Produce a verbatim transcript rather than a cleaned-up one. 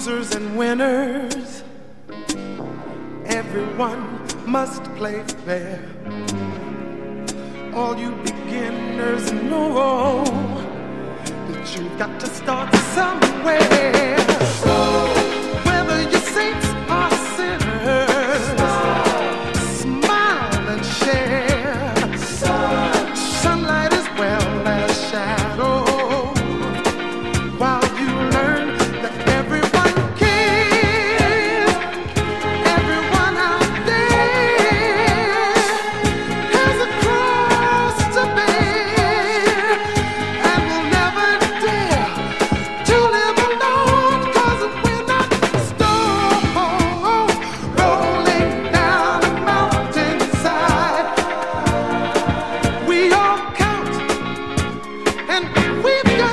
losers and winners. Everyone must play fair. All you beginners know that you've got to start somewhere. Whether you're saints or sinners, smile and share. Sunlight as well as shadow. While you learn that everyone cares, everyone out there has a cross to bear, and will never dare to live alone. 'Cause we're not stones rolling down a mountainside. We all count, and we've got